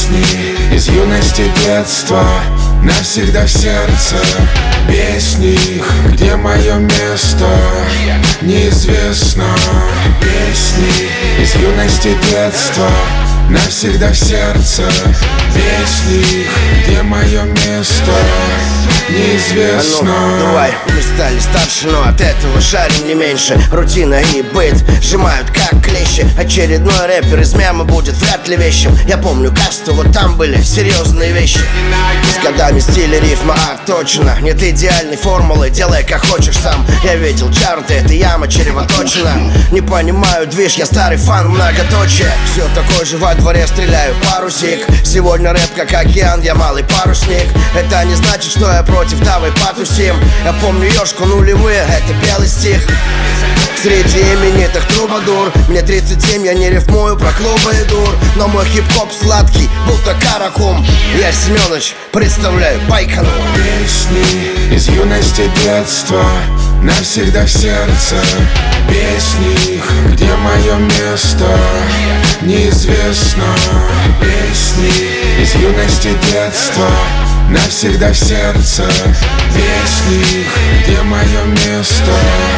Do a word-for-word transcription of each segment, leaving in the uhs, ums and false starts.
Песни из юности, детства, навсегда в сердце. Песни их, где мое место, неизвестно. Песни из юности, детства, навсегда в сердце. Песни их, где мое место, неизвестно. А ну, давай, мы стали старше, но от этого шарим не меньше. Рутина и быт сжимают как клещи. Очередной рэпер из мема будет вряд ли вещим. Я помню касту, вот там были серьезные вещи. С годами стиль рифма отточена. Нет идеальной формулы, делай как хочешь сам. Я видел чарты, это яма чревоточина. Не понимаю движ, я старый фан, многоточие. Все такой же во дворе, стреляю парусик. Сегодня рэп как океан, я малый парусник. Это не значит, что я против, давай потусим. Я помню ёшку нулевые, это белый стих. Среди именитых трубадур. Мне тридцать семь, я не рифмую про клубы и дур. Но мой хип-хоп сладкий, будто каракум. Я Семёныч, представляю Байконур. Песни из юности, детства, навсегда в сердце. Песни их, где мое место, неизвестно. Песни из юности, детства, навсегда в сердце. Песни их, где мое место,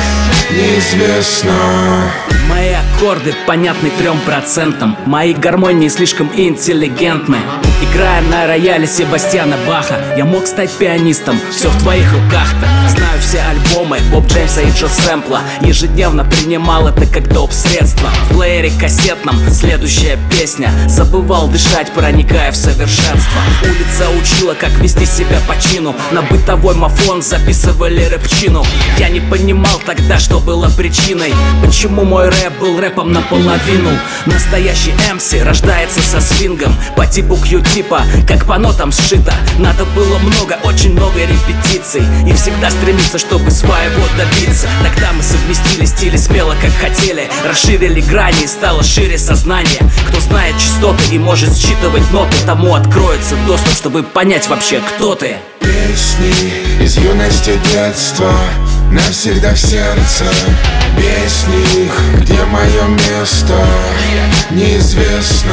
неизвестно. Мои аккорды понятны трем процентам. Мои гармонии слишком интеллигентны. Играя на рояле Себастьяна Баха, я мог стать пианистом, все в твоих руках-то. Знаю все альбомы Боб Джеймса и Джо Сэмпла. Ежедневно принимал это как доп. Средство. В плеере кассетном следующая песня. Забывал дышать, проникая в совершенство. Улица учила, как вести себя по чину. На бытовой мафон записывали рэпчину. Я не понимал тогда, что было причиной, почему мой рэп был рэпом наполовину. Настоящий эм си рождается со свингом по типу Q-типа, как по нотам сшито. Надо было много, очень много репетиций, и всегда стремиться, чтобы своего добиться. Тогда мы совместили стили смело, как хотели. Расширили грани, и стало шире сознание. Кто знает частоты и может считывать ноты, тому откроется доступ, чтобы понять вообще, кто ты. Песни из юности, детства, навсегда в сердце. Песни их, где мое место, неизвестно.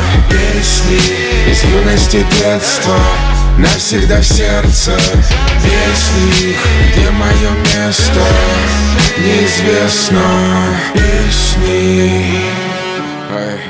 Песни из юности, детства, навсегда в сердце. Песни их, где мое место, неизвестно. Песни. Ай.